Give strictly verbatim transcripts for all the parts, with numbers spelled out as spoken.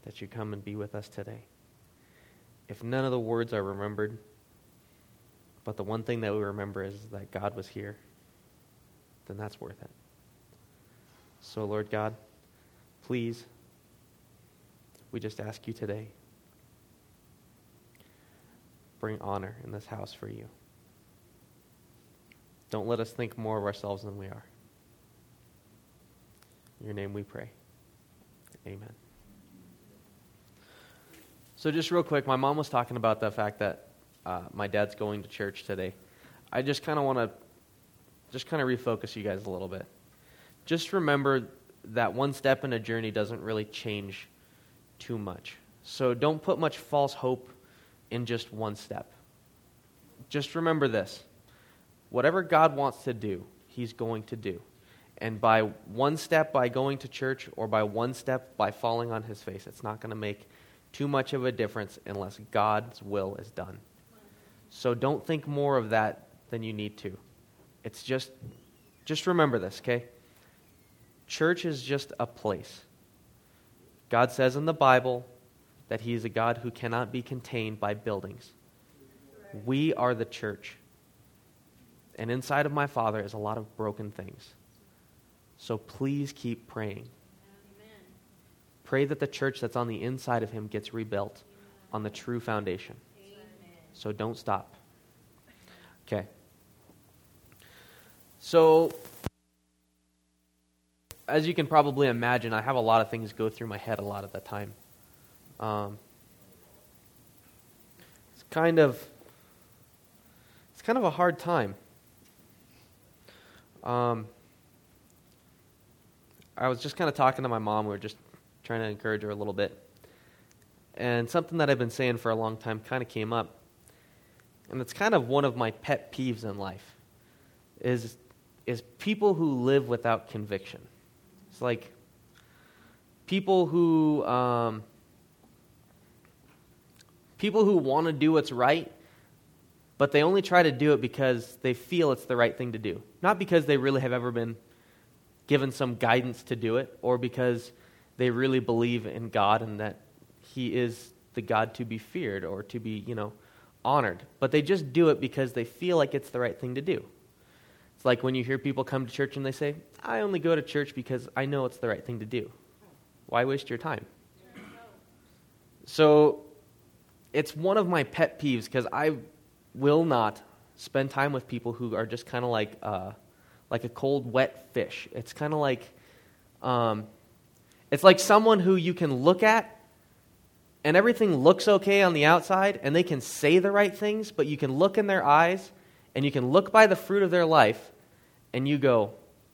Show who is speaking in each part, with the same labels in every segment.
Speaker 1: that you come and be with us today. If none of the words are remembered, but the one thing that we remember is that God was here, then that's worth it. So, Lord God, please, we just ask you today, bring honor in this house for you. Don't let us think more of ourselves than we are. In your name we pray. Amen. So just real quick, my mom was talking about the fact that uh, my dad's going to church today. I just kind of want to just kind of refocus you guys a little bit. Just remember that one step in a journey doesn't really change too much. So don't put much false hope in just one step. Just remember this. Whatever God wants to do, he's going to do. And by one step by going to church or by one step by falling on his face, it's not going to make too much of a difference unless God's will is done. So don't think more of that than you need to. It's just, just remember this, okay? Church is just a place. God says in the Bible that he is a God who cannot be contained by buildings. We are the church. And inside of my Father is a lot of broken things. So please keep praying. Amen. Pray that the church that's on the inside of him gets rebuilt on the true foundation. Amen. So don't stop. Okay. So, as you can probably imagine, I have a lot of things go through my head a lot of the time. Um, it's kind of, it's kind of a hard time. Um, I was just kind of talking to my mom. We were just trying to encourage her a little bit. And something that I've been saying for a long time kind of came up. And it's kind of one of my pet peeves in life, is, is people who live without conviction. It's like people who, um, people who want to do what's right, but they only try to do it because they feel it's the right thing to do. Not because they really have ever been given some guidance to do it, or because they really believe in God and that he is the God to be feared or to be, you know, honored. But they just do it because they feel like it's the right thing to do. It's like when you hear people come to church and they say, I only go to church because I know it's the right thing to do. Why waste your time? So it's one of my pet peeves because I will not spend time with people who are just kind of like uh, like a cold, wet fish. It's kind of like um, it's like someone who you can look at and everything looks okay on the outside and they can say the right things, but you can look in their eyes and you can look by the fruit of their life and you go,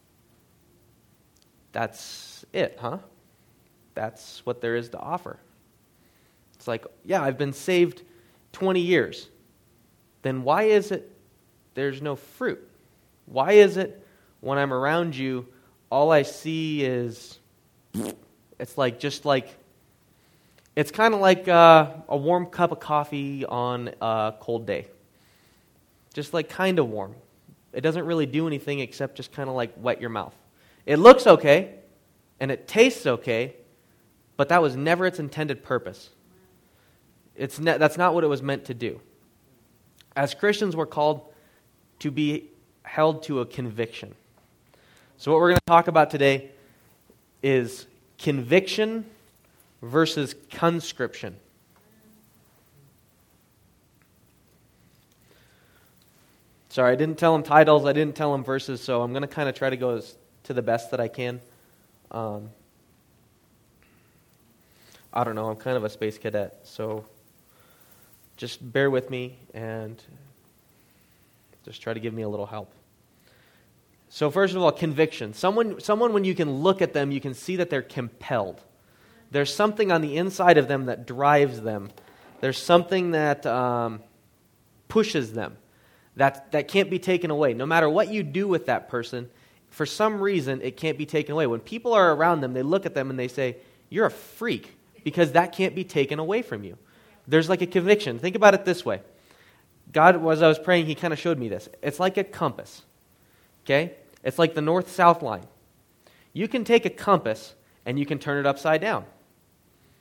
Speaker 1: that's it, huh? That's what there is to offer. It's like, yeah, I've been saved twenty years. Then why is it there's no fruit? Why is it when I'm around you, all I see is, it's like, just like, it's kind of like uh, a warm cup of coffee on a cold day. Just like kind of warm. It doesn't really do anything except just kind of like wet your mouth. It looks okay, and it tastes okay, but that was never its intended purpose. It's ne- that's not what it was meant to do. As Christians, we're called to be held to a conviction. So what we're going to talk about today is conviction versus conscription. Sorry, I didn't tell them titles, I didn't tell them verses, so I'm going to kind of try to go as, to the best that I can. Um, I don't know, I'm kind of a space cadet, so just bear with me and just try to give me a little help. So first of all, conviction. Someone, someone when you can look at them, you can see that they're compelled. There's something on the inside of them that drives them. There's something that um, pushes them. That, that can't be taken away. No matter what you do with that person, for some reason, it can't be taken away. When people are around them, they look at them and they say, you're a freak, because that can't be taken away from you. There's like a conviction. Think about it this way. God, as I was praying, he kind of showed me this. It's like a compass. Okay? It's like the north-south line. You can take a compass and you can turn it upside down.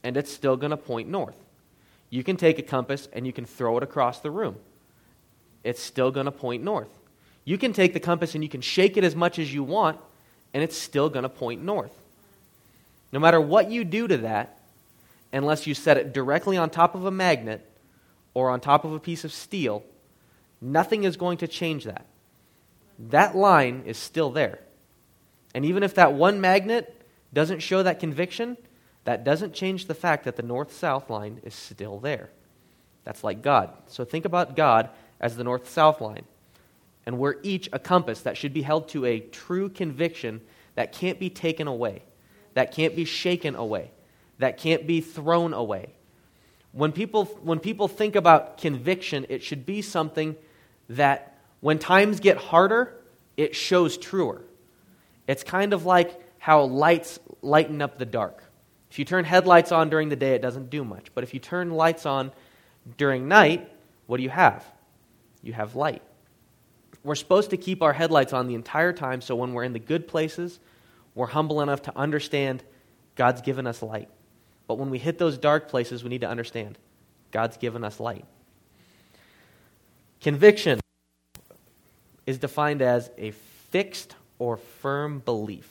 Speaker 1: and it's still going to point north. You can take a compass and you can throw it across the room. It's still going to point north. You can take the compass and you can shake it as much as you want, and it's still going to point north. No matter what you do to that, unless you set it directly on top of a magnet or on top of a piece of steel, nothing is going to change that. That line is still there. And even if that one magnet doesn't show that conviction, that doesn't change the fact that the north-south line is still there. That's like God. So think about God as the north-south line. And we're each a compass that should be held to a true conviction that can't be taken away, that can't be shaken away, that can't be thrown away. When people, when people think about conviction, it should be something that when times get harder, it shows truer. It's kind of like how lights lighten up the dark. If you turn headlights on during the day, it doesn't do much. But if you turn lights on during night, what do you have? You have light. We're supposed to keep our headlights on the entire time, so when we're in the good places, we're humble enough to understand God's given us light. But when we hit those dark places, we need to understand God's given us light. Conviction is defined as a fixed or firm belief.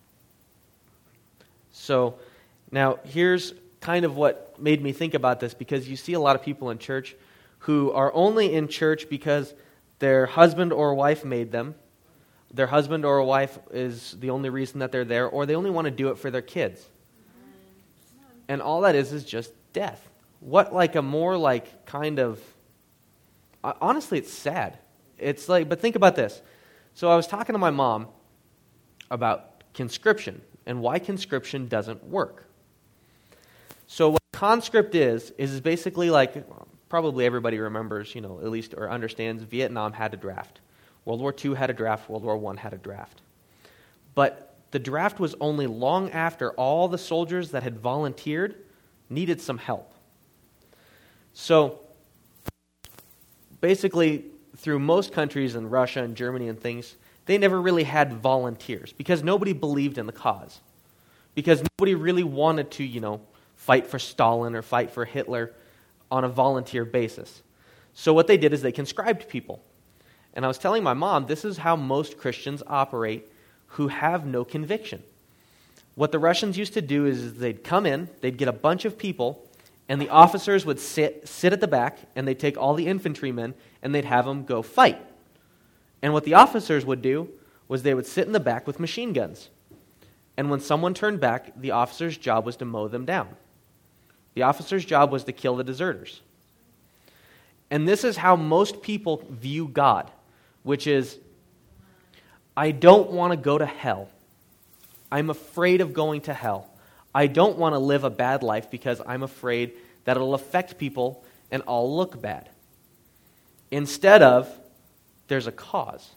Speaker 1: So, now here's kind of what made me think about this, because you see a lot of people in church who are only in church because their husband or wife made them. Their husband or wife is the only reason that they're there, or they only want to do it for their kids. And all that is is just death. What like a more like kind of, honestly, it's sad. It's like, but think about this. So I was talking to my mom about conscription and why conscription doesn't work. So what conscript is, is basically like, probably everybody remembers, you know, at least, or understands Vietnam had a draft. World War Two had a draft. World War One had a draft. But the draft was only long after all the soldiers that had volunteered needed some help. So basically, through most countries in Russia and Germany and things, they never really had volunteers because nobody believed in the cause. Because nobody really wanted to, you know, fight for Stalin or fight for Hitler on a volunteer basis. So what they did is they conscribed people. And I was telling my mom, this is how most Christians operate who have no conviction. What the Russians used to do is they'd come in, they'd get a bunch of people, and the officers would sit, sit at the back, and they'd take all the infantrymen, and they'd have them go fight. And what the officers would do was they would sit in the back with machine guns. And when someone turned back, the officer's job was to mow them down. The officer's job was to kill the deserters. And this is how most people view God, which is, I don't want to go to hell. I'm afraid of going to hell. I don't want to live a bad life because I'm afraid that it'll affect people and I'll look bad. Instead of, there's a cause.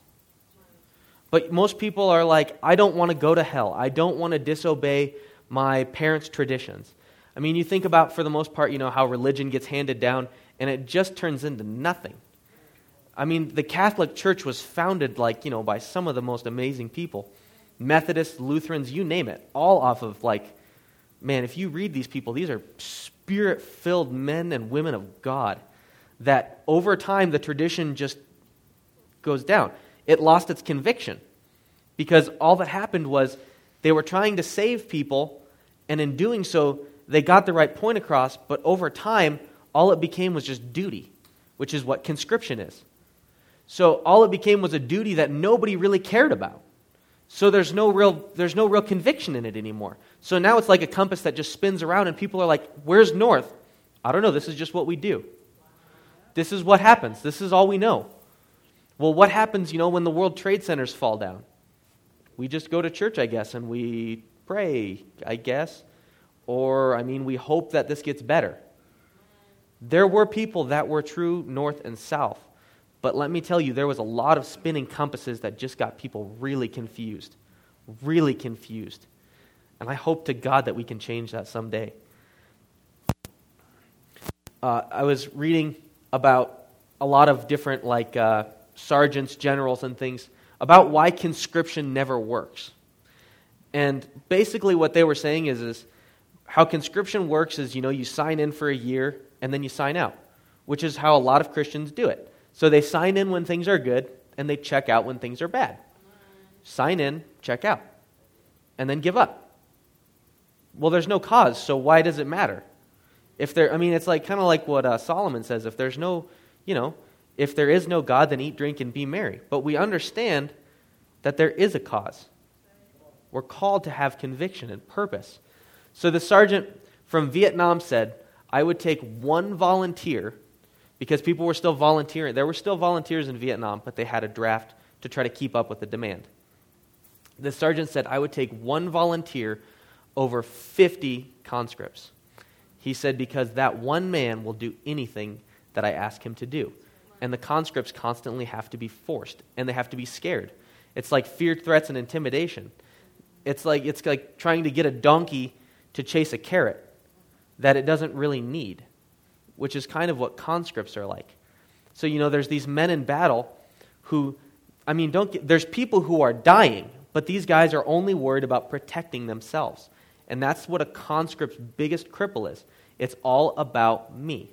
Speaker 1: But most people are like, I don't want to go to hell. I don't want to disobey my parents' traditions. I mean, you think about, for the most part, you know, how religion gets handed down, and it just turns into nothing. I mean, the Catholic Church was founded, like, you know, by some of the most amazing people. Methodists, Lutherans, you name it, all off of, like, man, if you read these people, these are spirit-filled men and women of God, that over time the tradition just goes down. It lost its conviction, because all that happened was they were trying to save people, and in doing so, they got the right point across, but over time, all it became was just duty, which is what conscription is. So all it became was a duty that nobody really cared about. So there's no real there's no real conviction in it anymore. So now it's like a compass that just spins around and people are like, where's north? I don't know, this is just what we do. This is what happens. This is all we know. Well, what happens, you know, when the World Trade Centers fall down? We just go to church, I guess, and we pray, I guess. Or, I mean, we hope that this gets better. There were people that were true north and south. But let me tell you, there was a lot of spinning compasses that just got people really confused. Really confused. And I hope to God that we can change that someday. Uh, I was reading about a lot of different, like, uh, sergeants, generals, and things about why conscription never works. And basically what they were saying is, is how conscription works is, you know, you sign in for a year and then you sign out, which is how a lot of Christians do it. So they sign in when things are good and they check out when things are bad. Sign in, check out, and then give up. Well, there's no cause, so why does it matter? If there, I mean, it's like kind of like what uh, Solomon says. If there's no, you know, if there is no God, then eat, drink, and be merry. But we understand that there is a cause. We're called to have conviction and purpose. So the sergeant from Vietnam said, I would take one volunteer, because people were still volunteering. There were still volunteers in Vietnam, but they had a draft to try to keep up with the demand. The sergeant said, I would take one volunteer over fifty conscripts. He said, because that one man will do anything that I ask him to do. And the conscripts constantly have to be forced, and they have to be scared. It's like fear, threats, and intimidation. It's like it's like trying to get a donkey to chase a carrot that it doesn't really need, which is kind of what conscripts are like. So, you know, there's these men in battle who, I mean, don't get, there's people who are dying, but these guys are only worried about protecting themselves. And that's what a conscript's biggest cripple is. It's all about me.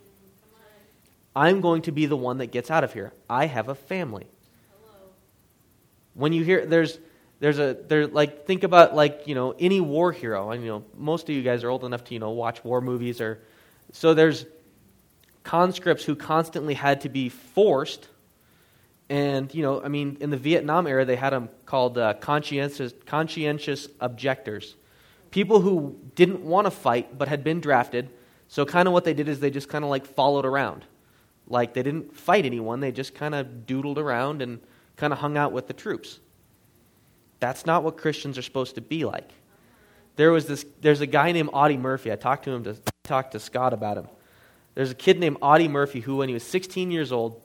Speaker 1: I'm going to be the one that gets out of here. I have a family. Hello. When you hear, there's, there's a, there, like, think about, like, you know, any war hero. And, you know, most of you guys are old enough to, you know, watch war movies or, so there's conscripts who constantly had to be forced. And, you know, I mean, in the Vietnam era, they had them called uh, conscientious, conscientious objectors. People who didn't want to fight but had been drafted. So kind of what they did is they just kind of like followed around. Like they didn't fight anyone. They just kind of doodled around and kind of hung out with the troops. That's not what Christians are supposed to be like. There was this. There's a guy named Audie Murphy. I talked to him to talk to Scott about him. There's a kid named Audie Murphy who, when he was sixteen years old,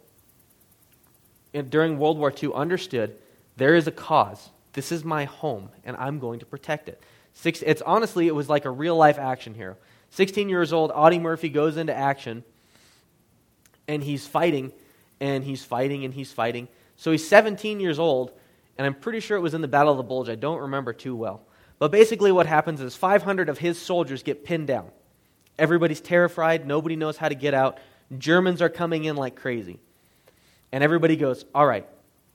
Speaker 1: and during World War Two, understood there is a cause. This is my home, and I'm going to protect it. Six, it's honestly, it was like a real-life action hero. sixteen years old, Audie Murphy goes into action, and he's fighting, and he's fighting, and he's fighting. So he's seventeen years old, and I'm pretty sure it was in the Battle of the Bulge. I don't remember too well. But basically what happens is five hundred of his soldiers get pinned down. Everybody's terrified. Nobody knows how to get out. Germans are coming in like crazy. And everybody goes, all right,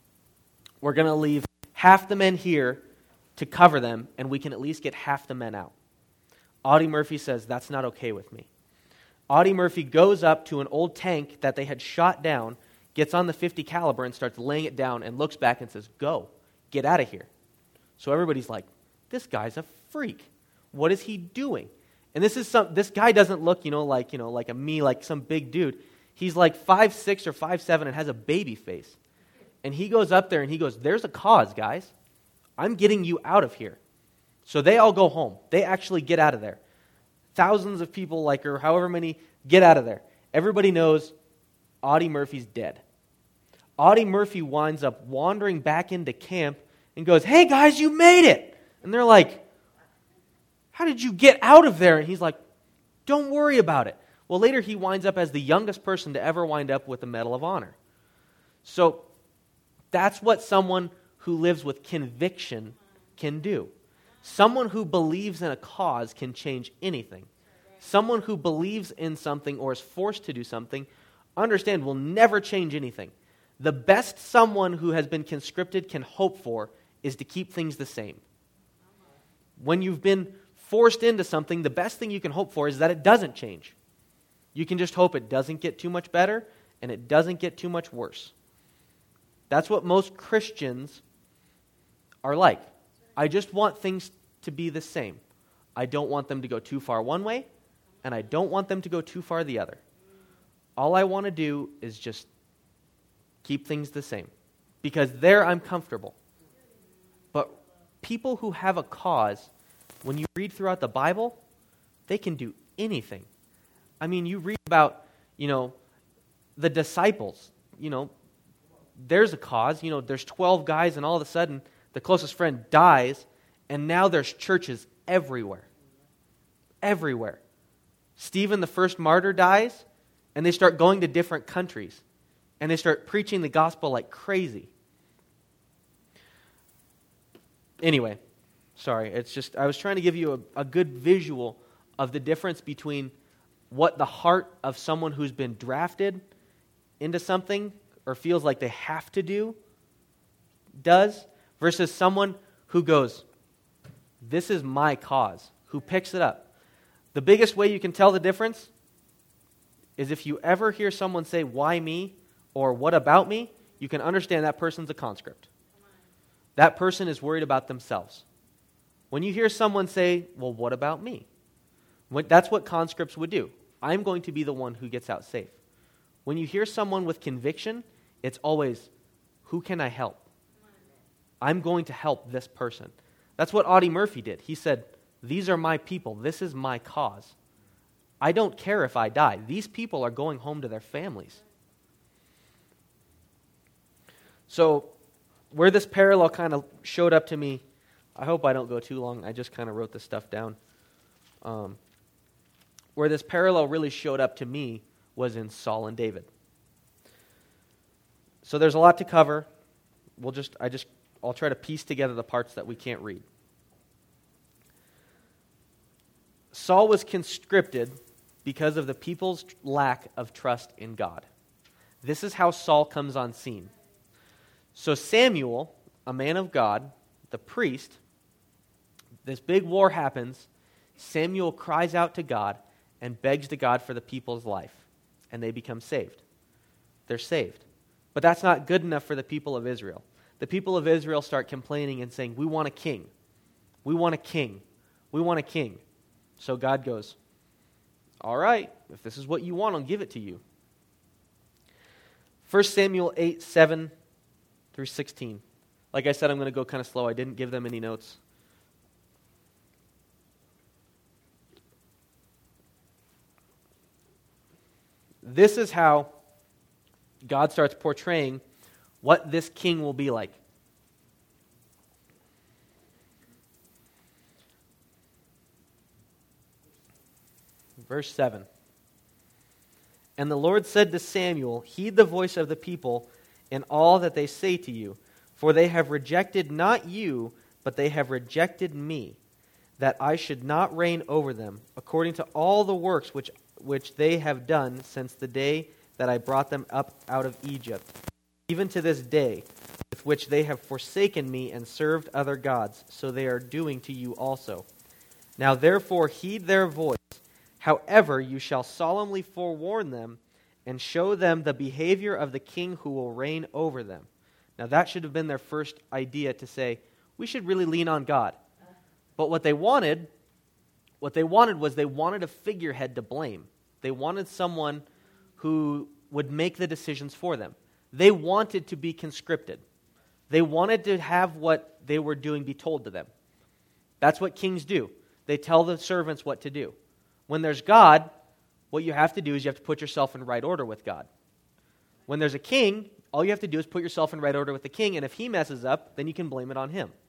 Speaker 1: we're going to leave half the men here to cover them, and we can at least get half the men out. Audie Murphy says, that's not okay with me. Audie Murphy goes up to an old tank that they had shot down, gets on the fifty caliber and starts laying it down and looks back and says, go, get out of here. So everybody's like, this guy's a freak. What is he doing? And this is some. This guy doesn't look, you know, like you know, like a me, like some big dude. He's like five six or five seven and has a baby face. And he goes up there and he goes, there's a cause, guys. I'm getting you out of here. So they all go home. They actually get out of there. Thousands of people, like or however many, get out of there. Everybody knows Audie Murphy's dead. Audie Murphy winds up wandering back into camp and goes, hey guys, you made it. And they're like, how did you get out of there? And he's like, don't worry about it. Well, later he winds up as the youngest person to ever wind up with the Medal of Honor. So that's what someone who lives with conviction can do. Someone who believes in a cause can change anything. Someone who believes in something or is forced to do something, understand, will never change anything. The best someone who has been conscripted can hope for is to keep things the same. When you've been forced into something, the best thing you can hope for is that it doesn't change. You can just hope it doesn't get too much better and it doesn't get too much worse. That's what most Christians are like. I just want things to be the same. I don't want them to go too far one way, and I don't want them to go too far the other. All I want to do is just keep things the same, because there I'm comfortable. But people who have a cause, when you read throughout the Bible, they can do anything. I mean, you read about, you know, the disciples, you know, there's a cause, you know, there's twelve guys and all of a sudden the closest friend dies and now there's churches everywhere. Everywhere. Stephen, the first martyr, dies and they start going to different countries and they start preaching the gospel like crazy. Anyway, sorry, it's just, I was trying to give you a, a good visual of the difference between what the heart of someone who's been drafted into something or feels like they have to do does versus someone who goes, this is my cause, who picks it up. The biggest way you can tell the difference is if you ever hear someone say, why me, or what about me, you can understand that person's a conscript. That person is worried about themselves. When you hear someone say, well, what about me? When, that's what conscripts would do. I'm going to be the one who gets out safe. When you hear someone with conviction, it's always, who can I help? I'm going to help this person. That's what Audie Murphy did. He said, these are my people. This is my cause. I don't care if I die. These people are going home to their families. So, where this parallel kind of showed up to me, I hope I don't go too long. I just kind of wrote this stuff down. Um, where this parallel really showed up to me was in Saul and David. So there's a lot to cover. We'll just, I just, I'll try to piece together the parts that we can't read. Saul was conscripted because of the people's lack of trust in God. This is how Saul comes on scene. So Samuel, a man of God, the priest, this big war happens. Samuel cries out to God and begs to God for the people's life, and they become saved. They're saved. But that's not good enough for the people of Israel. The people of Israel start complaining and saying, we want a king. We want a king. We want a king. So God goes, all right, if this is what you want, I'll give it to you. First Samuel eight, seven through sixteen. Like I said, I'm going to go kind of slow. I didn't give them any notes. This is how God starts portraying what this king will be like. Verse seven. And the Lord said to Samuel, heed the voice of the people in all that they say to you, for they have rejected not you, but they have rejected me, that I should not reign over them, according to all the works which, which they have done since the day that I brought them up out of Egypt, even to this day, with which they have forsaken me and served other gods, so they are doing to you also. Now therefore heed their voice. However, you shall solemnly forewarn them and show them the behavior of the king who will reign over them. Now that should have been their first idea, to say, we should really lean on God. But what they wanted, what they wanted was they wanted a figurehead to blame. They wanted someone who would make the decisions for them. They wanted to be conscripted. They wanted to have what they were doing be told to them. That's what kings do. They tell the servants what to do. When there's God, what you have to do is you have to put yourself in right order with God. When there's a king, all you have to do is put yourself in right order with the king, and if he messes up, then you can blame it on him.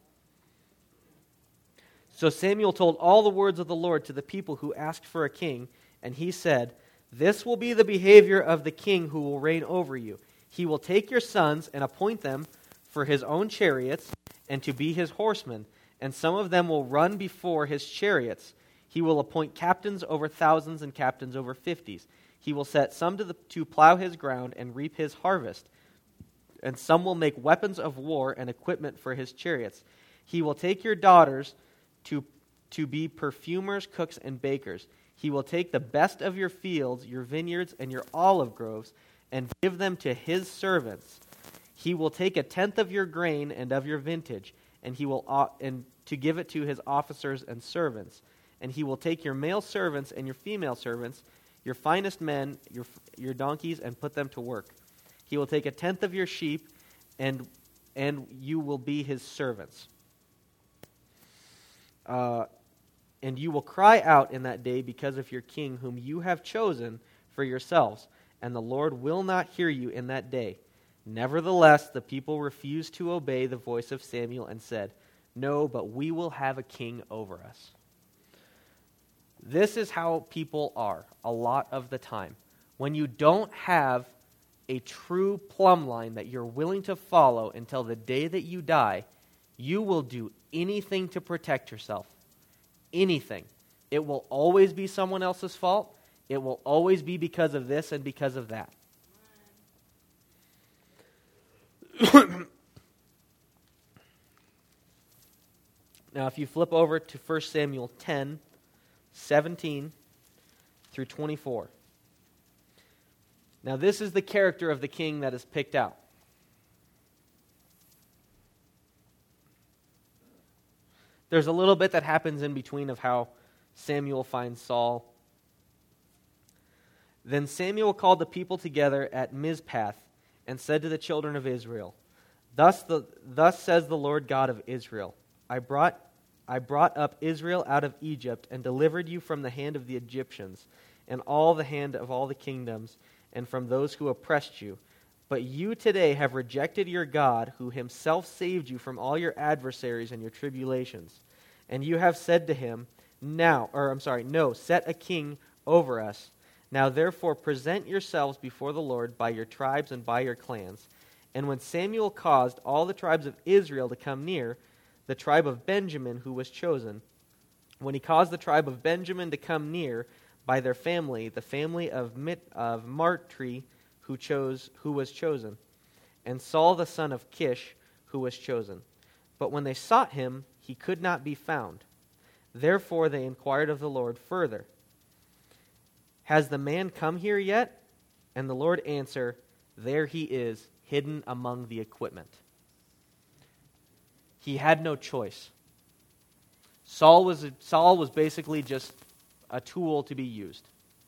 Speaker 1: So Samuel told all the words of the Lord to the people who asked for a king, and he said, this will be the behavior of the king who will reign over you. He will take your sons and appoint them for his own chariots and to be his horsemen, and some of them will run before his chariots. He will appoint captains over thousands and captains over fifties. He will set some to, the, to plow his ground and reap his harvest. And some will make weapons of war and equipment for his chariots. He will take your daughters to, to be perfumers, cooks, and bakers. He will take the best of your fields, your vineyards, and your olive groves, and give them to his servants. He will take a tenth of your grain and of your vintage, and he will uh, and to give it to his officers and servants. And he will take your male servants and your female servants, your finest men, your your donkeys, and put them to work. He will take a tenth of your sheep, and and you will be his servants. Uh, and you will cry out in that day because of your king, whom you have chosen for yourselves, and the Lord will not hear you in that day. Nevertheless, the people refused to obey the voice of Samuel and said, no, but we will have a king over us. This is how people are a lot of the time. When you don't have a true plumb line that you're willing to follow until the day that you die, you will do anything to protect yourself. Anything. It will always be someone else's fault. It will always be because of this and because of that. Now, if you flip over to First Samuel ten, seventeen through twenty-four. Now, this is the character of the king that is picked out. There's a little bit that happens in between of how Samuel finds Saul. Then Samuel called the people together at Mizpah and said to the children of Israel, Thus, the, thus says the Lord God of Israel, I brought, I brought up Israel out of Egypt and delivered you from the hand of the Egyptians and all the hand of all the kingdoms and from those who oppressed you. But you today have rejected your God, who himself saved you from all your adversaries and your tribulations. And you have said to him, Now, or I'm sorry, no, set a king over us. Now therefore present yourselves before the Lord by your tribes and by your clans. And when Samuel caused all the tribes of Israel to come near, the tribe of Benjamin who was chosen, when he caused the tribe of Benjamin to come near by their family, the family of Mit, of Martri, who chose, who was chosen, and Saul the son of Kish, who was chosen. But when they sought him, he could not be found. Therefore they inquired of the Lord further, Has the man come here yet? And the Lord answered, There he is, hidden among the equipment. He had no choice. Saul was Saul was basically just a tool to be used.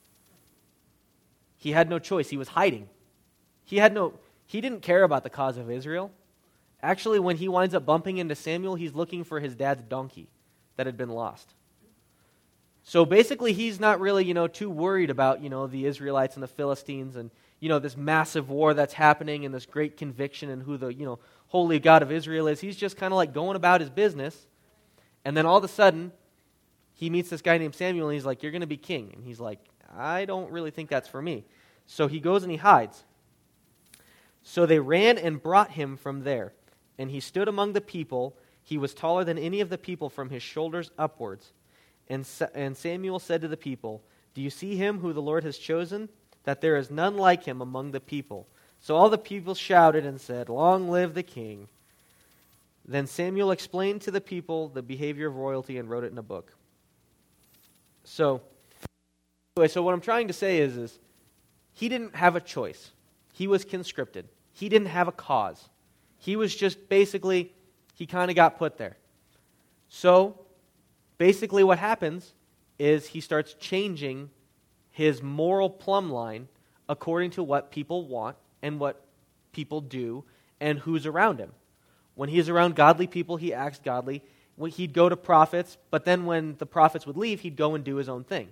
Speaker 1: He had no choice. He was hiding. He had no he didn't care about the cause of Israel. Actually, when he winds up bumping into Samuel, he's looking for his dad's donkey that had been lost. So basically, he's not really, you know, too worried about, you know, the Israelites and the Philistines and, you know, this massive war that's happening and this great conviction and who the, you know, holy God of Israel is. He's just kind of like going about his business. And then all of a sudden, he meets this guy named Samuel and he's like, You're going to be king. And he's like, I don't really think that's for me. So he goes and he hides. So they ran and brought him from there. And he stood among the people. He was taller than any of the people from his shoulders upwards. And, Sa- and Samuel said to the people, Do you see him who the Lord has chosen? That there is none like him among the people. So all the people shouted and said, Long live the king. Then Samuel explained to the people the behavior of royalty and wrote it in a book. So, anyway, so what I'm trying to say is, is he didn't have a choice. He was conscripted. He didn't have a cause. He was just basically, he kind of got put there. So, basically what happens is he starts changing his moral plumb line according to what people want and what people do and who's around him. When he's around godly people, he acts godly. He'd go to prophets, but then when the prophets would leave, he'd go and do his own thing.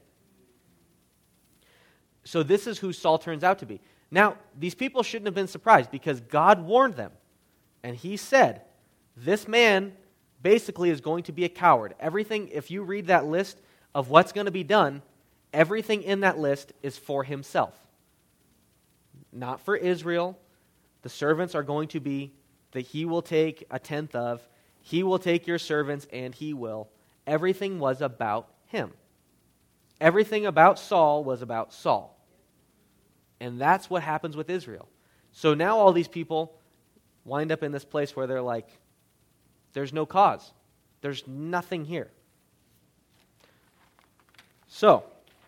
Speaker 1: So this is who Saul turns out to be. Now, these people shouldn't have been surprised because God warned them. And he said, this man basically is going to be a coward. Everything, if you read that list of what's going to be done, everything in that list is for himself. Not for Israel. The servants are going to be that he will take a tenth of. He will take your servants and he will. Everything was about him. Everything about Saul was about Saul. And that's what happens with Israel. So now all these people wind up in this place where they're like, there's no cause. There's nothing here. So,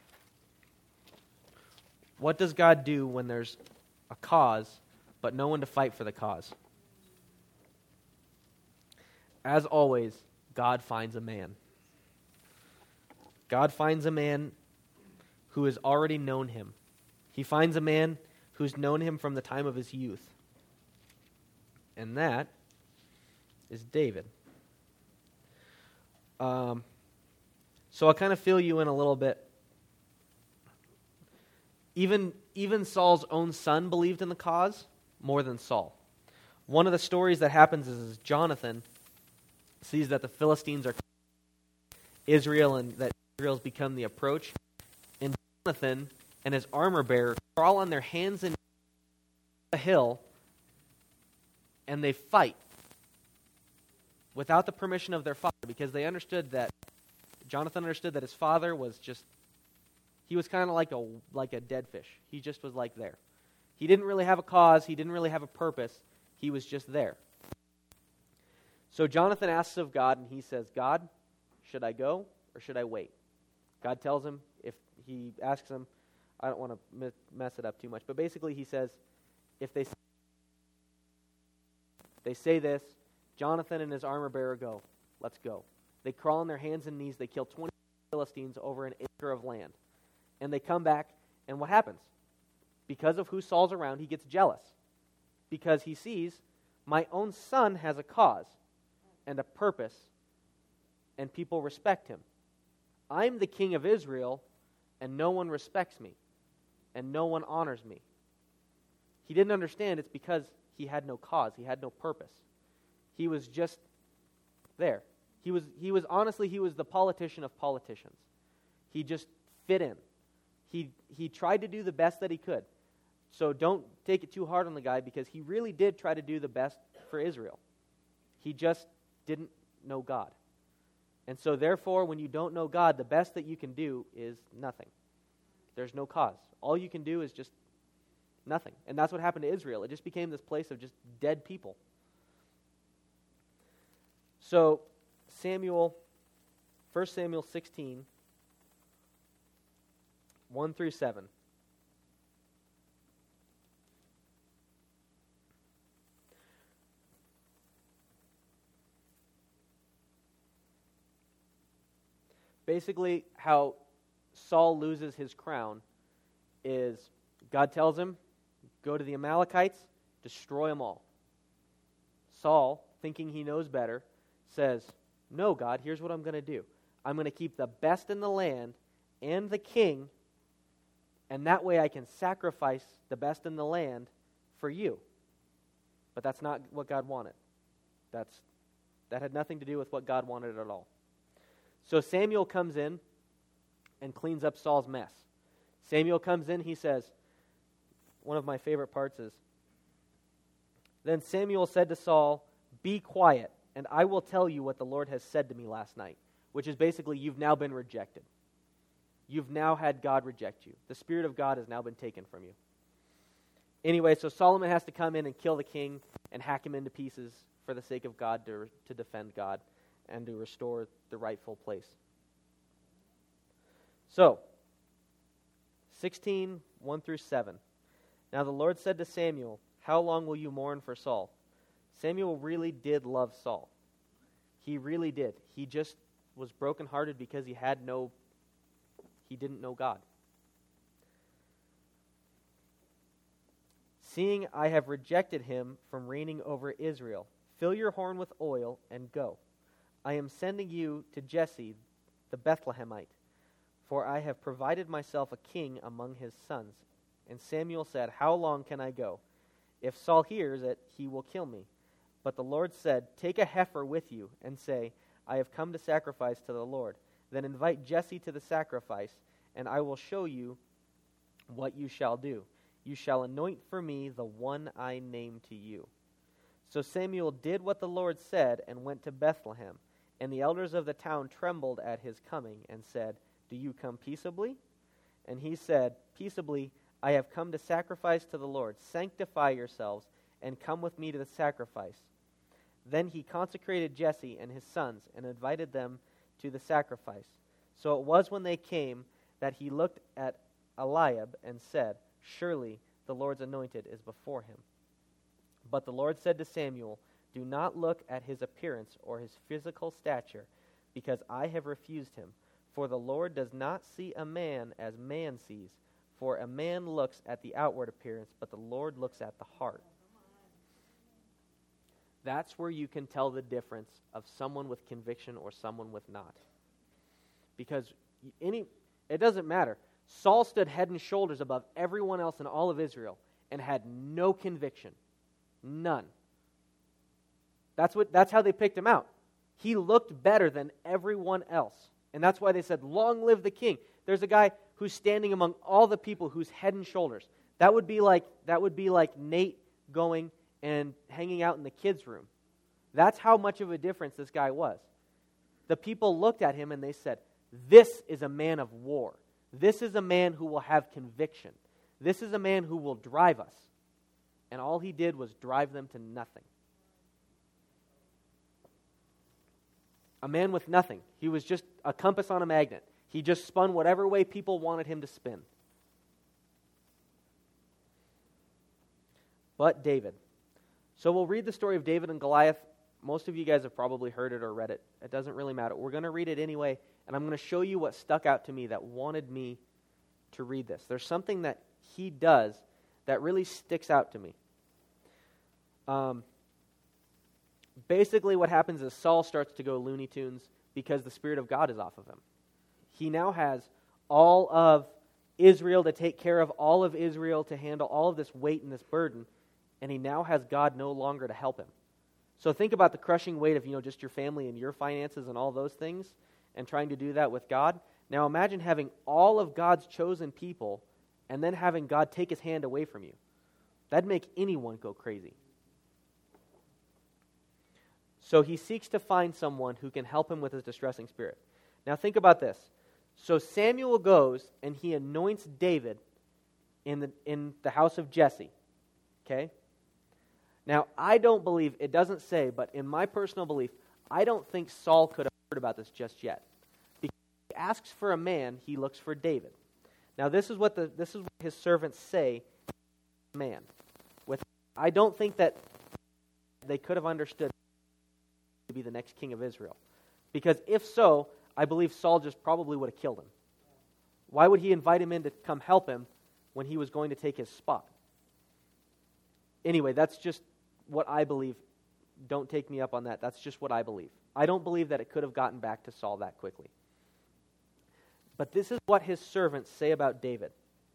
Speaker 1: what does God do when there's a cause, but no one to fight for the cause? As always, God finds a man. God finds a man who has already known him. He finds a man who's known him from the time of his youth. And that is David. Um, so I'll kind of fill you in a little bit. Even, even Saul's own son believed in the cause more than Saul. One of the stories that happens is, is Jonathan sees that the Philistines are Israel and that Israel's become the approach. And Jonathan and his armor bearer crawl on their hands and knees on the hill and they fight without the permission of their father because they understood that Jonathan understood that his father was just, he was kind of like a like a dead fish. He just was like there. He didn't really have a cause. He didn't really have a purpose. He was just there. So Jonathan asks of God, and he says, God, should I go or should I wait? God tells him, if he asks him, I don't want to mess it up too much, but basically he says, if they, they say this, Jonathan and his armor bearer go, let's go. They crawl on their hands and knees, they kill twenty Philistines over an acre of land. And they come back, and what happens? Because of who Saul's around, he gets jealous. Because he sees, my own son has a cause and a purpose, and people respect him. I'm the king of Israel, and no one respects me, and no one honors me. He didn't understand it's because he had no cause, he had no purpose. He was just there. He was, he was honestly, he was the politician of politicians. He just fit in. He, he tried to do the best that he could. So don't take it too hard on the guy, because he really did try to do the best for Israel. He just didn't know God. And so therefore, when you don't know God, the best that you can do is nothing. There's no cause. All you can do is just nothing. And that's what happened to Israel. It just became this place of just dead people. So Samuel, First Samuel sixteen, one through seven. Basically, how Saul loses his crown is God tells him, go to the Amalekites, destroy them all. Saul, thinking he knows better, says, no, God, here's what I'm going to do. I'm going to keep the best in the land and the king, and that way I can sacrifice the best in the land for you. But that's not what God wanted. That's that had nothing to do with what God wanted at all. So Samuel comes in and cleans up Saul's mess. Samuel comes in, he says, one of my favorite parts is, then Samuel said to Saul, be quiet, and I will tell you what the Lord has said to me last night, which is basically, you've now been rejected. You've now had God reject you. The Spirit of God has now been taken from you. Anyway, so Solomon has to come in and kill the king and hack him into pieces for the sake of God, to, to defend God and to restore the rightful place. So, sixteen, one through seven. Now the Lord said to Samuel, how long will you mourn for Saul? Samuel really did love Saul. He really did. He just was brokenhearted because he had no, he didn't know God. Seeing I have rejected him from reigning over Israel, fill your horn with oil and go. I am sending you to Jesse the Bethlehemite, for I have provided myself a king among his sons. And Samuel said, how long can I go? If Saul hears it, he will kill me. But the Lord said, take a heifer with you, and say, I have come to sacrifice to the Lord. Then invite Jesse to the sacrifice, and I will show you what you shall do. You shall anoint for me the one I name to you. So Samuel did what the Lord said, and went to Bethlehem. And the elders of the town trembled at his coming, and said, do you come peaceably? And he said, peaceably, I have come to sacrifice to the Lord. Sanctify yourselves, and come with me to the sacrifice. Then he consecrated Jesse and his sons, and invited them to the sacrifice. So it was when they came that he looked at Eliab, and said, surely the Lord's anointed is before him. But the Lord said to Samuel, do not look at his appearance or his physical stature, because I have refused him. For the Lord does not see a man as man sees. For a man looks at the outward appearance, but the Lord looks at the heart. That's where you can tell the difference of someone with conviction or someone with not. Because any, it doesn't matter. Saul stood head and shoulders above everyone else in all of Israel and had no conviction. None. That's what. That's how they picked him out. He looked better than everyone else. And that's why they said, long live the king. There's a guy who's standing among all the people who's head and shoulders. That would be like that would be like Nate going and hanging out in the kids' room. That's how much of a difference this guy was. The people looked at him and they said, This is a man of war. This is a man who will have conviction. This is a man who will drive us. And all he did was drive them to nothing. A man with nothing. He was just a compass on a magnet. He just spun whatever way people wanted him to spin. But David. So we'll read the story of David and Goliath. Most of you guys have probably heard it or read it. It doesn't really matter. We're going to read it anyway, and I'm going to show you what stuck out to me that wanted me to read this. There's something that he does that really sticks out to me. Um, basically what happens is Saul starts to go Looney Tunes because the Spirit of God is off of him. He now has all of Israel to take care of, all of Israel to handle all of this weight and this burden, and he now has God no longer to help him. So think about the crushing weight of, you know, just your family and your finances and all those things, and trying to do that with God. Now imagine having all of God's chosen people and then having God take his hand away from you. That'd make anyone go crazy. So he seeks to find someone who can help him with his distressing spirit. Now think about this. So Samuel goes and he anoints David in the in the house of Jesse. Okay? Now, I don't believe, it doesn't say, but in my personal belief, I don't think Saul could have heard about this just yet. Because he asks for a man, he looks for David. Now, this is what the this is what his servants say, man. With I don't think that they could have understood to be the next king of Israel. Because if so, I believe Saul just probably would have killed him. Why would he invite him in to come help him when he was going to take his spot? Anyway, that's just what I believe. Don't take me up on that. That's just what I believe. I don't believe that it could have gotten back to Saul that quickly. But this is what his servants say about David.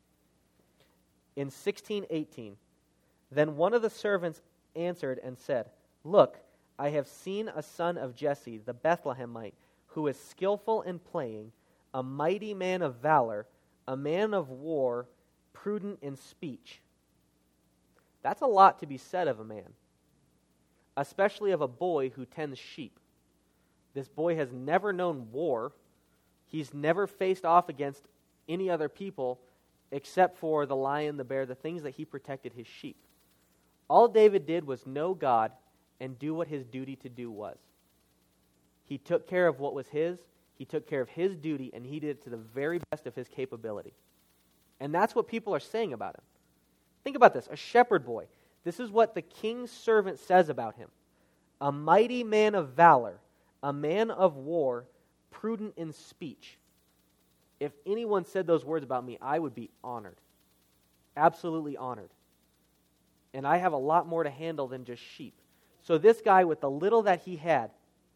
Speaker 1: In sixteen eighteen, then one of the servants answered and said, "Look, I have seen a son of Jesse, the Bethlehemite, who is skillful in playing, a mighty man of valor, a man of war, prudent in speech." That's a lot to be said of a man, especially of a boy who tends sheep. This boy has never known war. He's never faced off against any other people except for the lion, the bear, the things that he protected his sheep. All David did was know God and do what his duty to do was. He took care of what was his, he took care of his duty, and he did it to the very best of his capability. And that's what people are saying about him. Think about this, a shepherd boy. This is what the king's servant says about him. A mighty man of valor, a man of war, prudent in speech. If anyone said those words about me, I would be honored. Absolutely honored. And I have a lot more to handle than just sheep. So this guy, with the little that he had,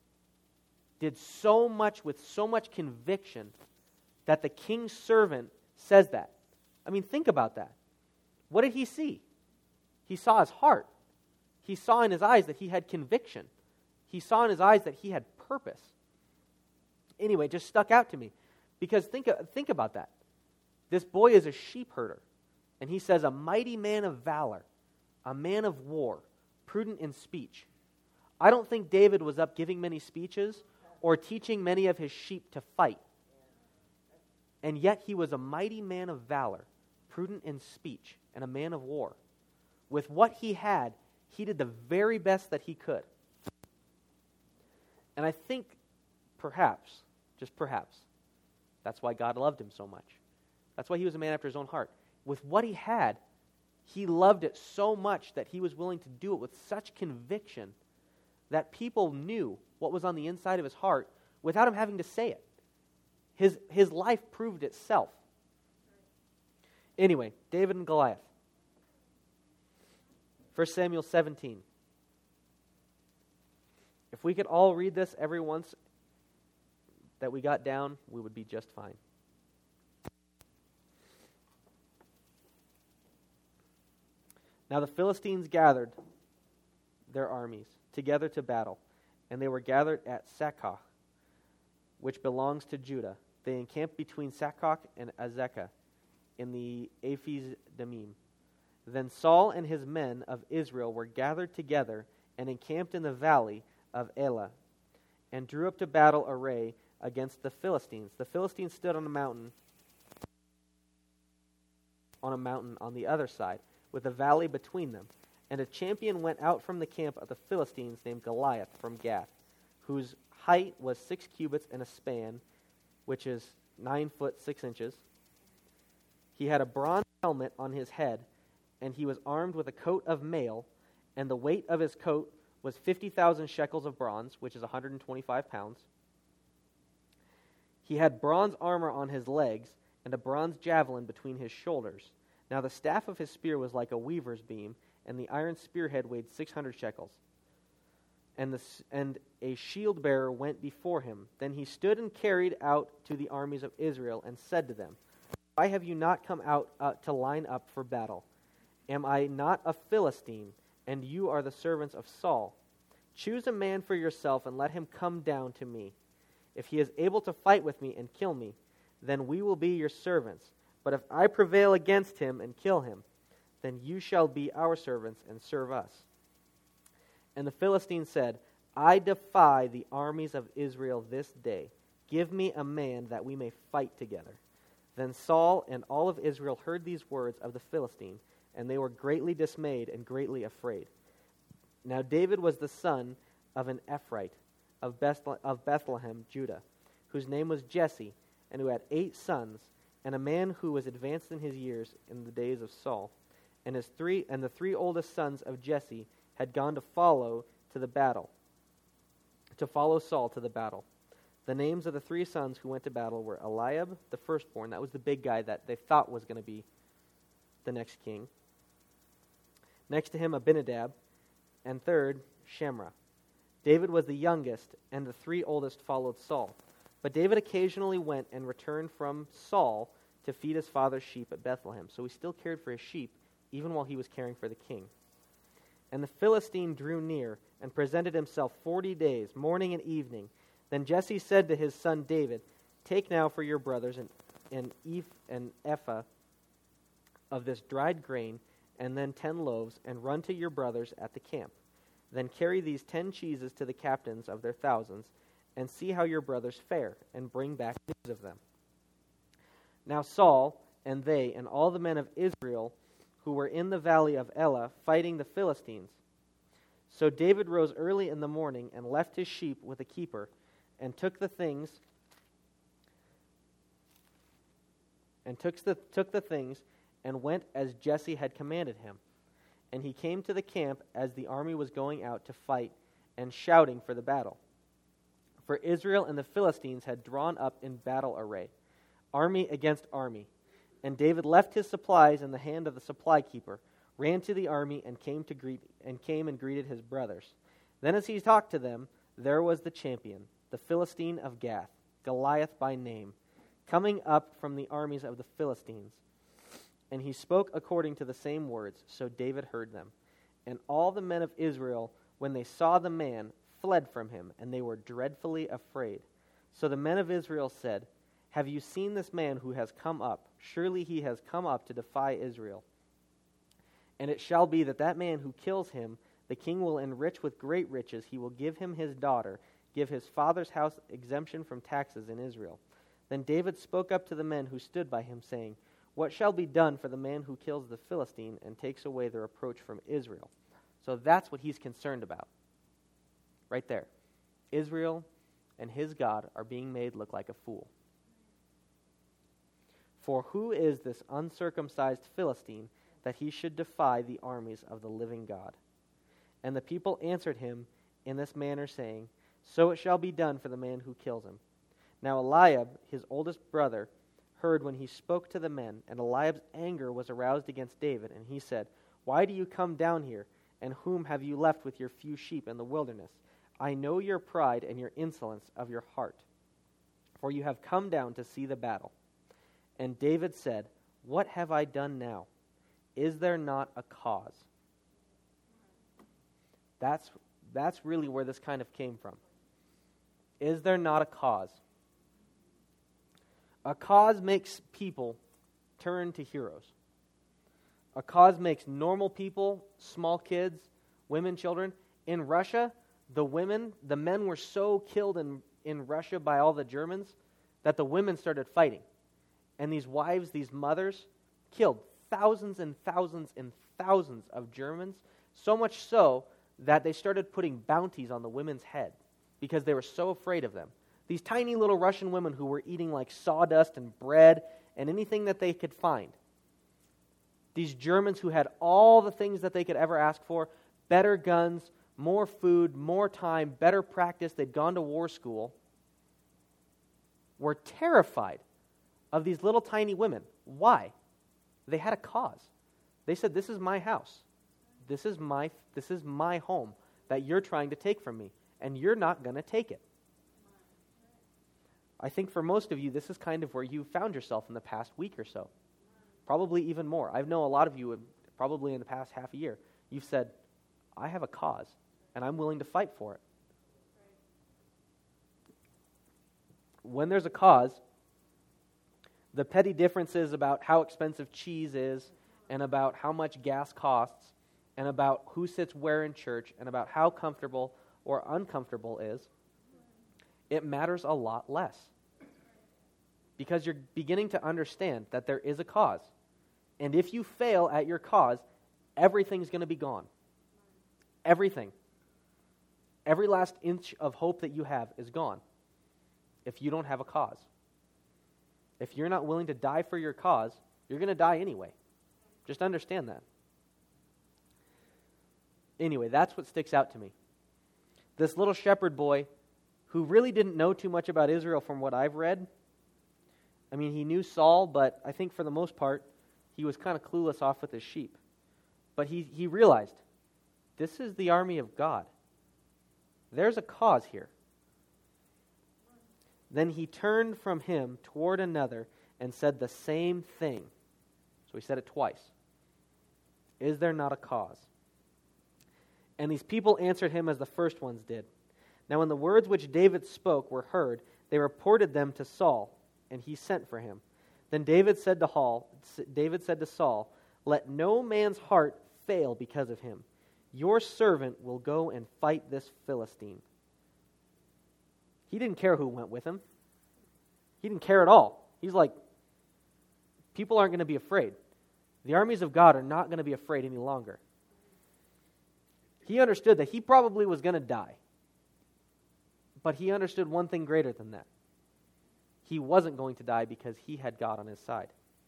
Speaker 1: did so much with so much conviction that the king's servant says that. I mean, think about that. What did he see? He saw his heart. He saw in his eyes that he had conviction. He saw in his eyes that he had purpose. Anyway, it just stuck out to me. Because think, think about that. This boy is a sheep herder. And he says, a mighty man of valor, a man of war, prudent in speech. I don't think David was up giving many speeches or teaching many of his sheep to fight. And yet he was a mighty man of valor, prudent in speech, and a man of war. With what he had, he did the very best that he could. And I think perhaps, just perhaps, that's why God loved him so much. That's why he was a man after his own heart. With what he had, he loved it so much that he was willing to do it with such conviction that people knew what was on the inside of his heart without him having to say it. His, his life proved itself. Anyway, David and Goliath. First Samuel seventeen. If we could all read this every once that we got down, we would be just fine. Now the Philistines gathered their armies together to battle, and they were gathered at Sakkah, which belongs to Judah. They encamped between Sakkah and Azekah in the Ephes Dammim. Then Saul and his men of Israel were gathered together and encamped in the valley of Elah, and drew up to battle array
Speaker 2: against the Philistines. The Philistines stood on a mountain, on a mountain on the other side, with a valley between them. And a champion went out from the camp of the Philistines named Goliath from Gath, whose height was six cubits and a span, which is nine foot six inches. He had a bronze helmet on his head, and he was armed with a coat of mail, and the weight of his coat was fifty thousand shekels of bronze, which is one hundred twenty-five pounds. He had bronze armor on his legs, and a bronze javelin between his shoulders. Now the staff of his spear was like a weaver's beam, and the iron spearhead weighed six hundred shekels. And, the, and a shield bearer went before him. Then he stood and carried out to the armies of Israel, and said to them, Why have you not come out uh, to line up for battle? Am I not a Philistine, and you are the servants of Saul? Choose a man for yourself, and let him come down to me. If he is able to fight with me and kill me, then we will be your servants. But if I prevail against him and kill him, then you shall be our servants and serve us. And the Philistine said, I defy the armies of Israel this day. Give me a man that we may fight together. Then Saul and all of Israel heard these words of the Philistine, and they were greatly dismayed and greatly afraid. Now David was the son of an Ephraite of Bethlehem, Judah, whose name was Jesse, and who had eight sons, and a man who was advanced in his years in the days of Saul. And his three and the three oldest sons of Jesse had gone to follow to the battle, to follow Saul to the battle. The names of the three sons who went to battle were Eliab, the firstborn. That was the big guy that they thought was going to be the next king. Next to him, Abinadab, and third, Shemra. David was the youngest, and the three oldest followed Saul. But David occasionally went and returned from Saul to feed his father's sheep at Bethlehem. So he still cared for his sheep, even while he was caring for the king. And the Philistine drew near and presented himself forty days, morning and evening. Then Jesse said to his son David, Take now for your brothers an, an, eph, an ephah of this dried grain, and then ten loaves, and run to your brothers at the camp. Then carry these ten cheeses to the captains of their thousands, and see how your brothers fare, and bring back news of them. Now Saul and they and all the men of Israel who were in the valley of Elah fighting the Philistines. So David rose early in the morning and left his sheep with a keeper, and took the things and took the took the things and went as Jesse had commanded him. And he came to the camp as the army was going out to fight and shouting for the battle. For Israel and the Philistines had drawn up in battle array, army against army. And David left his supplies in the hand of the supply keeper, ran to the army, and came to greet and came and greeted his brothers. Then as he talked to them, there was the champion, the Philistine of Gath, Goliath by name, coming up from the armies of the Philistines. And he spoke according to the same words, so David heard them. And all the men of Israel, when they saw the man, fled from him, and they were dreadfully afraid. So the men of Israel said, Have you seen this man who has come up? Surely he has come up to defy Israel. And it shall be that that man who kills him, the king will enrich with great riches. He will give him his daughter, give his father's house exemption from taxes in Israel. Then David spoke up to the men who stood by him, saying, What shall be done for the man who kills the Philistine and takes away the reproach from Israel? So that's what he's concerned about. Right there. Israel and his God are being made look like a fool. For who is this uncircumcised Philistine that he should defy the armies of the living God? And the people answered him in this manner, saying, So it shall be done for the man who kills him. Now Eliab, his oldest brother, heard when he spoke to the men, and Eliab's anger was aroused against David, and he said, Why do you come down here, and whom have you left with your few sheep in the wilderness? I know your pride and your insolence of your heart, for you have come down to see the battle. And David said, What have I done now? Is there not a cause? That's, that's really where this kind of came from. Is there not a cause? A cause makes people turn to heroes. A cause makes normal people, small kids, women, children. In Russia, the women, the men were so killed and in Russia by all the Germans that the women started fighting. And these wives, these mothers, killed thousands and thousands and thousands of Germans, so much so that they started putting bounties on the women's head because they were so afraid of them. These tiny little Russian women who were eating like sawdust and bread and anything that they could find. These Germans who had all the things that they could ever ask for, better guns, more food, more time, better practice, they'd gone to war school, were terrified of these little tiny women. Why? They had a cause. They said, this is my house. This is my, this is my home that you're trying to take from me, and you're not going to take it. I think for most of you, this is kind of where you found yourself in the past week or so. Probably even more. I know a lot of you, probably in the past half a year, you've said, I have a cause, and I'm willing to fight for it. When there's a cause, the petty differences about how expensive cheese is, and about how much gas costs, and about who sits where in church, and about how comfortable or uncomfortable is, it matters a lot less. Because you're beginning to understand that there is a cause. And if you fail at your cause, everything's going to be gone. Everything. Every last inch of hope that you have is gone if you don't have a cause. If you're not willing to die for your cause, you're going to die anyway. Just understand that. Anyway, that's what sticks out to me. This little shepherd boy who really didn't know too much about Israel from what I've read. I mean, he knew Saul, but I think for the most part, he was kind of clueless off with his sheep. But he, he realized, this is the army of God. There's a cause here. Then he turned from him toward another and said the same thing. So he said it twice. Is there not a cause? And these people answered him as the first ones did. Now when the words which David spoke were heard, they reported them to Saul, and he sent for him. Then David said to Saul, David said to Saul, let no man's heart fail because of him. Your servant will go and fight this Philistine. He didn't care who went with him. He didn't care at all. He's like, people aren't going to be afraid. The armies of God are not going to be afraid any longer. He understood that he probably was going to die. But he understood one thing greater than that. He wasn't going to die because he had God on his side.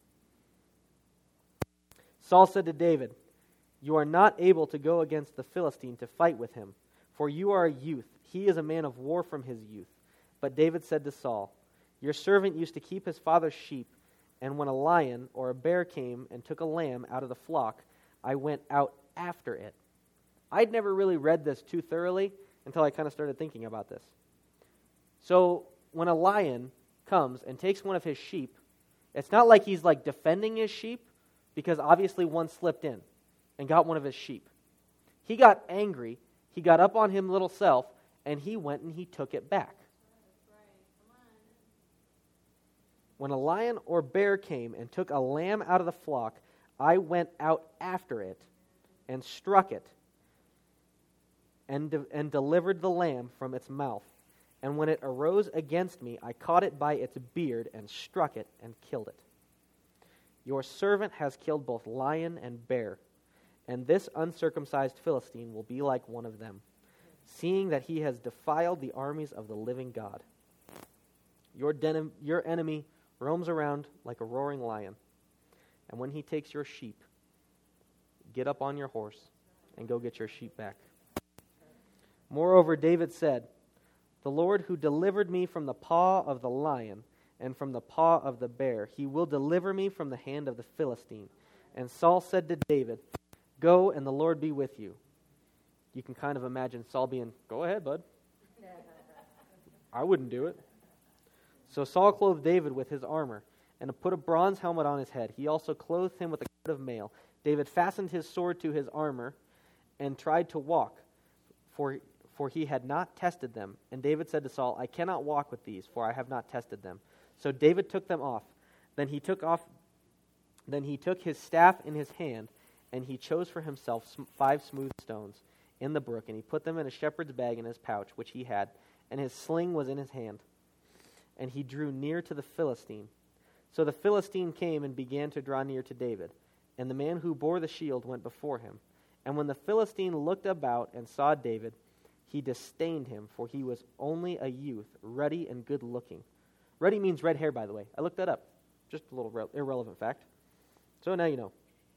Speaker 2: Saul said to David, you are not able to go against the Philistine to fight with him, for you are a youth. He is a man of war from his youth. But David said to Saul, your servant used to keep his father's sheep, and when a lion or a bear came and took a lamb out of the flock, I went out after it. I'd never really read this too thoroughly until I kind of started thinking about this. So when a lion comes and takes one of his sheep, it's not like he's like defending his sheep, because obviously one slipped in and got one of his sheep. He got angry, he got up on him little self, and he went and he took it back. When a lion or bear came and took a lamb out of the flock, I went out after it and struck it and, de- and delivered the lamb from its mouth. And when it arose against me, I caught it by its beard and struck it and killed it. Your servant has killed both lion and bear, and this uncircumcised Philistine will be like one of them, seeing that he has defiled the armies of the living God. Your, den- your enemy roams around like a roaring lion, and when he takes your sheep, get up on your horse and go get your sheep back. Moreover, David said, the Lord who delivered me from the paw of the lion and from the paw of the bear, he will deliver me from the hand of the Philistine. And Saul said to David, go and the Lord be with you. You can kind of imagine Saul being, go ahead, bud. I wouldn't do it. So Saul clothed David with his armor and put a bronze helmet on his head. He also clothed him with a coat of mail. David fastened his sword to his armor and tried to walk, for for he had not tested them. And David said to Saul, I cannot walk with these, for I have not tested them. So David took them off. Then he took off. Then he took his staff in his hand, and he chose for himself five smooth stones in the brook, and he put them in a shepherd's bag in his pouch, which he had, and his sling was in his hand. And he drew near to the Philistine. So the Philistine came and began to draw near to David. And the man who bore the shield went before him. And when the Philistine looked about and saw David, he disdained him, for he was only a youth, ruddy and good-looking. Ruddy means red hair, by the way. I looked that up. Just a little re- irrelevant fact. So now you know.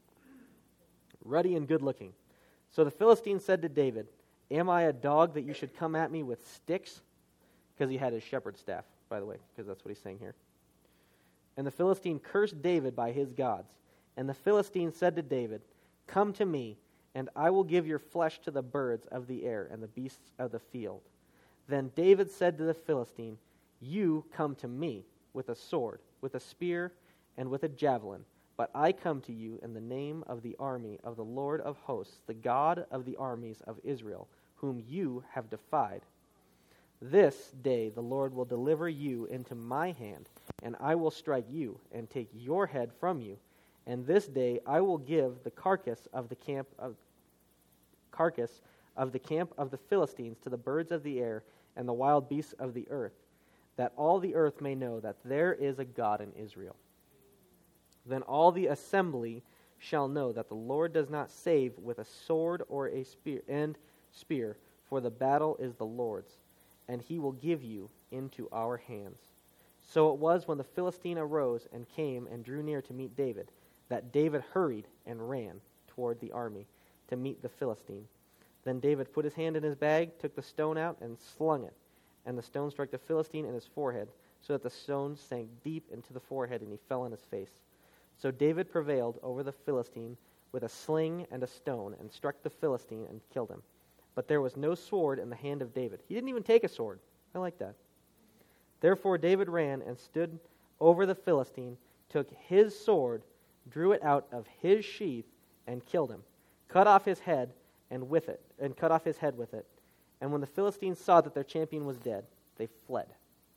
Speaker 2: Ruddy and good-looking. So the Philistine said to David, "Am I a dog that you should come at me with sticks?" Because he had his shepherd's staff, by the way, because that's what he's saying here. And the Philistine cursed David by his gods. And the Philistine said to David, "Come to me, and I will give your flesh to the birds of the air and the beasts of the field." Then David said to the Philistine, "You come to me with a sword, with a spear, and with a javelin, but I come to you in the name of the army of the Lord of hosts, the God of the armies of Israel, whom you have defied. This day the Lord will deliver you into my hand, and I will strike you and take your head from you. And this day I will give the carcass of the camp of carcass of the camp of the Philistines to the birds of the air and the wild beasts of the earth, that all the earth may know that there is a God in Israel. Then all the assembly shall know that the Lord does not save with a sword or a spear and spear, for the battle is the Lord's, and he will give you into our hands." So it was when the Philistine arose and came and drew near to meet David, that David hurried and ran toward the army to meet the Philistine. Then David put his hand in his bag, took the stone out, and slung it. And the stone struck the Philistine in his forehead, so that the stone sank deep into the forehead, and he fell on his face. So David prevailed over the Philistine with a sling and a stone, and struck the Philistine and killed him. But there was no sword in the hand of David. He didn't even take a sword. I like that. Therefore David ran and stood over the Philistine, took his sword, drew it out of his sheath, and killed him, cut off his head and with it, and cut off his head with it. And when the Philistines saw that their champion was dead, they fled.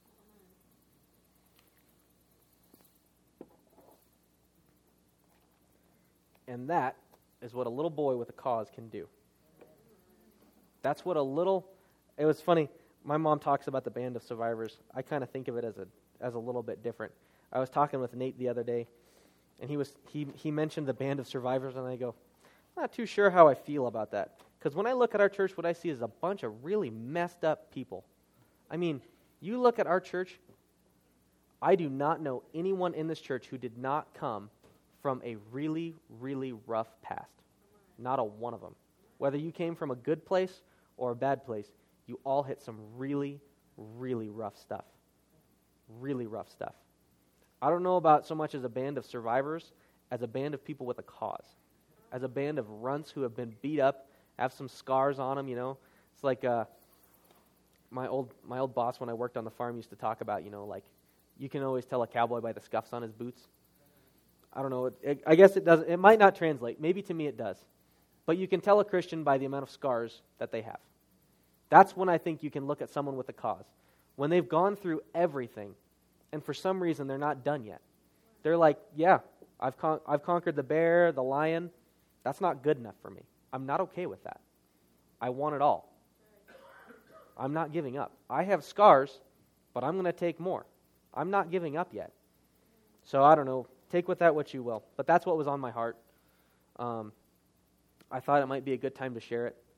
Speaker 2: And that is what a little boy with a cause can do. That's what a little, it was funny, my mom talks about the Band of Survivors. I kind of think of it as a as a little bit different. I was talking with Nate the other day, and he was he he mentioned the Band of Survivors, and I go, I'm not too sure how I feel about that. Because when I look at our church, what I see is a bunch of really messed up people. I mean, you look at our church, I do not know anyone in this church who did not come from a really, really rough past. Not a one of them. Whether you came from a good place or a bad place, you all hit some really, really rough stuff. Really rough stuff. I don't know about so much as a band of survivors, as a band of people with a cause. As a band of runts who have been beat up, have some scars on them, you know. It's like uh, my old my old boss when I worked on the farm used to talk about, you know, like, you can always tell a cowboy by the scuffs on his boots. I don't know. It, it, I guess it doesn't. It might not translate. Maybe to me it does. But you can tell a Christian by the amount of scars that they have. That's when I think you can look at someone with a cause. When they've gone through everything, and for some reason they're not done yet. They're like, yeah, I've con- I've conquered the bear, the lion. That's not good enough for me. I'm not okay with that. I want it all. I'm not giving up. I have scars, but I'm going to take more. I'm not giving up yet. So I don't know. Take with that what you will. But that's what was on my heart. Um, I thought it might be a good time to share it.